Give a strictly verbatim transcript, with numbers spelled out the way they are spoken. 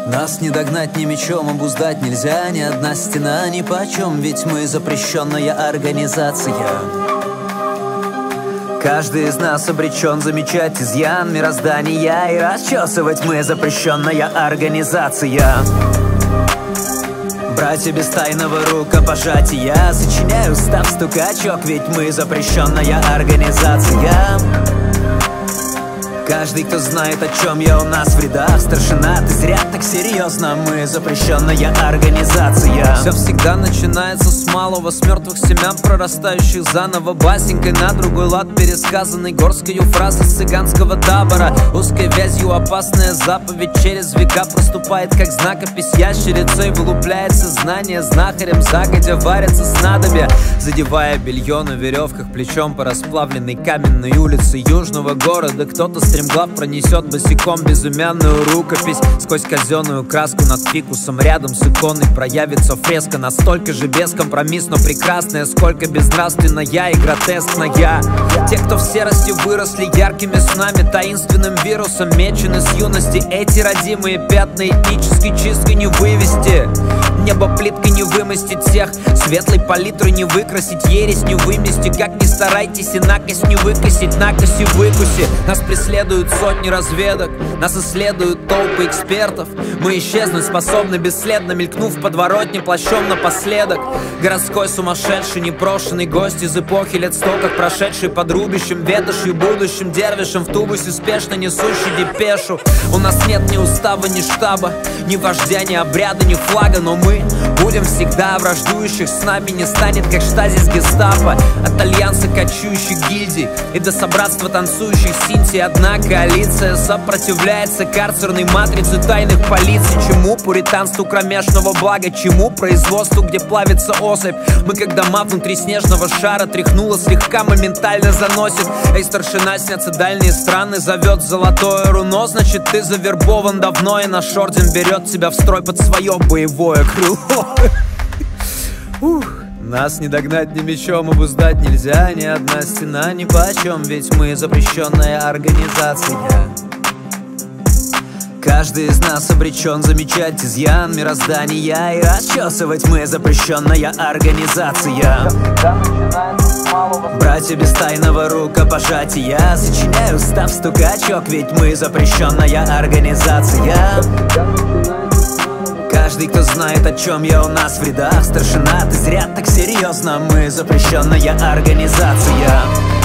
Нас не догнать ни мечом, обуздать нельзя. Ни одна стена ни почем, ведь мы запрещенная организация. Каждый из нас обречен замечать изъян мироздания, и расчесывать мы запрещенная организация. Братья без тайного рукопожатия, сочиняю став стукачок, ведь мы запрещенная организация. Каждый, кто знает, о чем я, у нас в рядах. Старшина, ты зря так серьезно, мы запрещенная организация. Все всегда начинается с малого, с мертвых семян, прорастающих заново. Басенькой на другой лад пересказанной горской фразы с цыганского табора. Узкой вязью опасная заповедь через века проступает, как знакопись ящерицей. Вылупляется знание знахарем, загодя варятся снадобья, задевая белье на веревках плечом по расплавленной каменной улице южного города. Кто-то стремглав пронесет босиком безымянную рукопись сквозь казенную краску над фикусом. Рядом с иконой проявится фреска, настолько же бескомпромиссно прекрасная, сколько безнравственная и гротескная. Те, кто в серости выросли яркими снами, таинственным вирусом мечены с юности. Эти родимые пятна этнической чисткой не вывести, небо плиткой не вымостить всех, светлой палитрой не выкрасить, ересь не вымести. Как ни старайтесь и накость не выкосить, накоси выкуси. Нас преследуют сотни разведок, нас исследуют толпы экспертов. Мы исчезнуть способны бесследно, мелькнув в подворотне плащом напоследок. Городской сумасшедший, непрошенный гость из эпохи лет сто, как прошедший под рубящим ветошью будущим дервишем в тубусе спешно несущий депешу. У нас нет ни устава, ни штаба, ни вождя, ни обряда, ни флага, но мы будем всегда враждующих с нами. Не станет, как штазис гестапо, от альянса кочующих гильдий и до собратства танцующих синтий. Одна коалиция сопротивляется карцерной матрице тайных полиций. Чему пуританству кромешного блага, чему производству, где плавится особь? Мы как дома внутри снежного шара, тряхнуло слегка, моментально заносит. Эй, старшина, снятся дальние страны, зовет золотое руно. Значит, ты завербован давно, и наш орден берет тебя в строй под свое боевое крыло. Ух. Нас не догнать ни мечом, обуздать нельзя. Ни одна стена ни почем, ведь мы запрещенная организация. Каждый из нас обречен замечать изъян мироздания, и расчесывать мы запрещенная организация. Братья без тайного рукопожатия, сочиняю став стукачок, ведь мы запрещенная организация. Каждый, кто знает, о чем я, у нас в рядах. Старшина, ты зря так серьезно, мы запрещенная организация.